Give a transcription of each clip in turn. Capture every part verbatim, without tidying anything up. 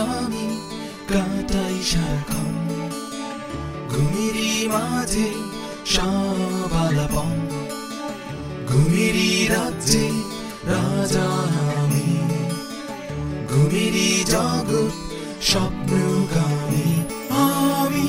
আমি কাটাই সারাক্ষণ ঘুমেরই মাঝে সব আলাপন ঘুমেরই রাজ্যে রাজা আমি ঘুমেরই জগৎ স্বপ্নগামী আমি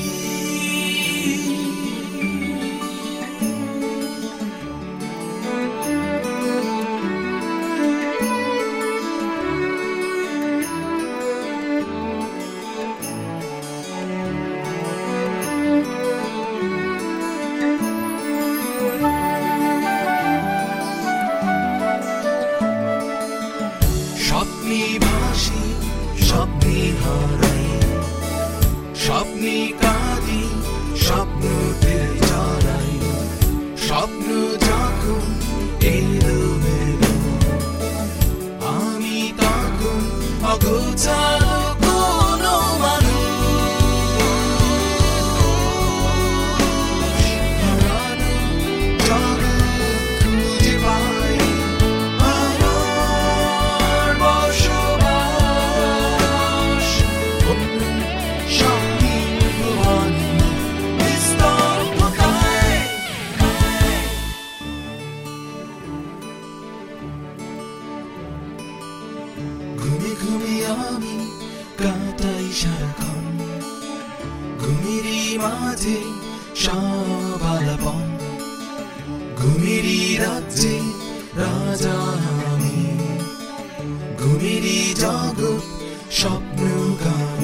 স্বপ্নে ভাসি স্বপ্নে হারাই স্বপ্নে কাঁদি স্বপ্নতে চালাই স্বপ্ন যখন এলোমেলো আমি তখন অগোছালো কোনো মানুষ হারানো জগৎ খুঁজে পাই আমার বসবাস অন্য স্বপ্নের ভুবনে নিস্তব্ধতায় ঘুমে ঘুমে আমি কাটাই সারাক্ষণ ঘুমেরই মাঝে সব আলাপন ঘুমেরই রাজ্যে রাজা আমি ঘুমেরই জগৎ স্বপ্নগামী